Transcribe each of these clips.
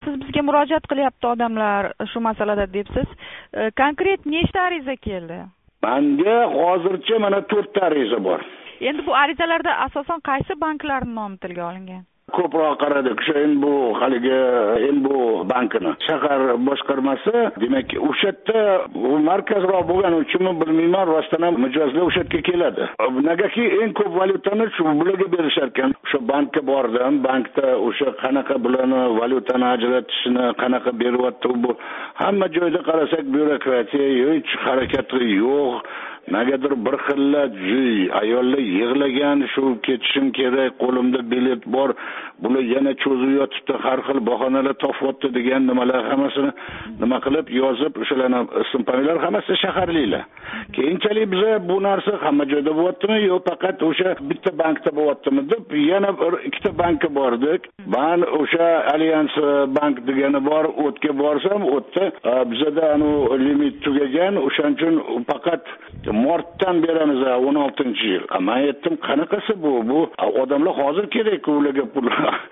siz bizga murojaat qilyapti odamlar shu masalada debsiz. Konkret nechta ariza keldi? Menga hozircha mana 4 ta ariza bor. Endi bu arizalarda asosan qaysi banklarning nomi tilga olingan? Ko'proq qaradik. O'sha bu haligi bu bankini. Shahar boshqarmasi, demak, o'sha yerda markazroq bo'lgani uchunmi bilmayman, rostdan ham mijozlar o'sha yerga keladi. Negaki eng ko'p valyutani shu bularga berishar ekan. O'sha bankka bordim, bankda o'sha qanaqa bularni valyutani ajratishni qanaqa beryapti, bu hamma joyda qarasak byurokratiya, hech harakati yo'q. Negadir bir xilla ayollar yig'lagan, shu ketishim kerak, qo'limda bilet bor, bular yana cho'zib yotibdi, har xil bahonalar topyapti degan nimalar hammasini nima qilib yozib, o'shalarning ism familiyalar hammasi shaharliklar. Keyinchalik biz bu narsa hamma joyda bo'lyaptimi, yo'q faqat o'sha bitta bankda bo'lyaptimi deb yana bir ikkita bankka bordik. Men o'sha Allianz bank degani bor, o'tga borsam, o'tda bizda limit tugagan, o'shaning uchun faqat martdan beramiz 16-yil. Men aytdim, qanaqasi bu? Bu odamlar hozir kerak-ku ularga pul.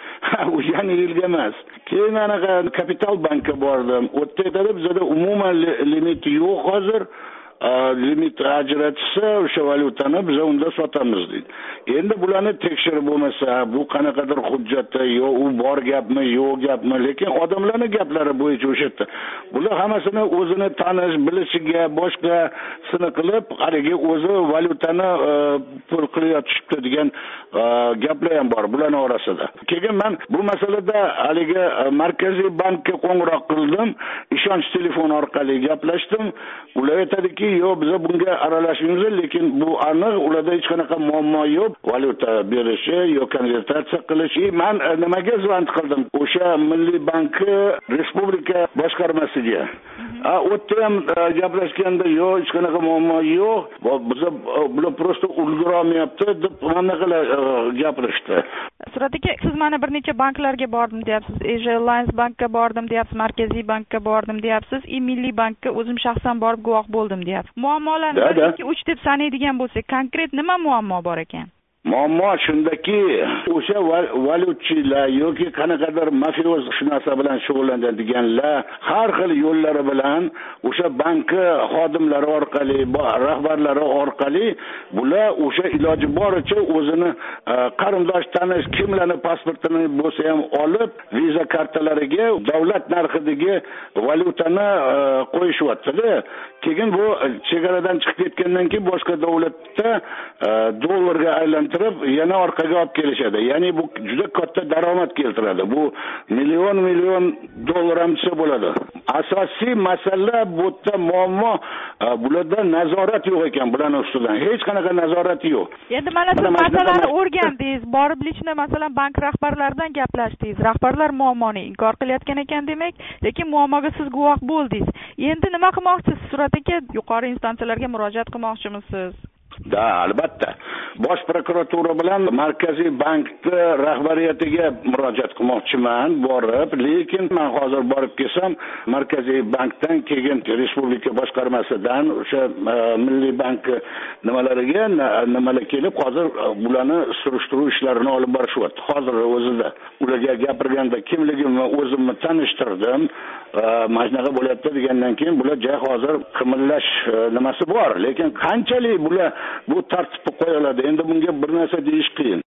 U yana yilga emas. Keyin anaqa Kapital bankka bordim. O'tda aytadi, bizda umuman limit yo'q hozir. Limit ajratsa o'sha valyutani biz unda sotamiz deydi. Endi bularni tekshirib bo'lmasa, bu qanaqadir hujjatda yo u bor gapmi, yo'q gapmi, lekin odamlarning gaplari bo'yicha o'sha yerda. Bular hammasini o'zini tanish, bilishiga, boshqasini qilib, qarigi o'zi valyutani pul qilib yotishibdi degan gaplar ham bor bularning orasida. Keyin men bu masalada haligi Markaziy bankka qo'ng'iroq qildim, ishonch telefoni orqali gaplashdim. Ular aytadiki, yo'q, biz bunga aralashamiz, lekin bu aniq, ularda hech qanaqa muammo yo'q. Valyuta berishi yo konvertatsiya qilish. Men nimaga zvont qildim? O'sha Milliy banki respublika boshqarmasiga. O'tda ham gaplashganda yo'q, hech qanaqa muammo yo'q. Biz bular prosta ulgurolmayapti deb mana qila gapirishdi. Surat aka, siz mana bir necha banklarga bordim deyapsiz. Allianz bankka bordim deyapsiz, Markaziy bankka bordim deyapsiz, Milliy bankka o'zim shaxsan borib guvoh bo'ldim deyapsiz. Muammolarni 1-2-3 deb sanaydigan bo'lsak, konkret nima muammo bor ekan? Muammo shundaki, o'sha valyutchilar yoki qanaqadir mafioz shu narsa bilan shug'ullanadiganlar har xil yo'llari bilan o'sha banki xodimlari orqali, rahbarlari orqali bular o'sha iloji boricha o'zini qarindosh tanish kimlarni pasportini bo'lsa ham olib, viza kartalariga davlat narxidagi valyutani qo'yishyapti-da. Keyin bu chegaradan chiqib ketgandan keyin boshqa davlatda dollarga aylantirib yana orqaga olib kelishadi. Ya'ni bu juda katta daromad keltiradi. Bu million dollar ham desa bo'ladi. Asosiy masala bu yerda muammo bularda nazorat yo'q ekan, bularning ustidan. Hech qanaqa nazorat yo'q. Endi mana siz masalani o'rgandingiz, borib lichna masalan bank rahbarlaridan gaplashdingiz. Rahbarlar muammoni inkor qilayotgan ekan demak, lekin muammoga siz guvoh bo'ldingiz. Endi nima qilmoqchisiz? Surat aka, yuqori instansiyalarga murojaat qilmoqchimisiz? Da, albatta. Bosh prokuratura bilan Markaziy bankning rahbariyatiga murojaat qilmoqchiman, borib, lekin men hozir borib kelsam, Markaziy bankdan keyin respublika boshqarmasidan o'sha Milliy bank nimalariga nimalar kelib, hozir bularni surishtiruv ishlarini olib borishyapti. Hozir o'zida ularga gapirganda kimligimni o'zimni tanishtirdim. Mana shunaqa bo'lyapti degandan keyin bular hozir qimillash nimasi bor, lekin qanchalik bular bu tartibga qo'yiladi, endi bunga bir narsa deyish qiyin.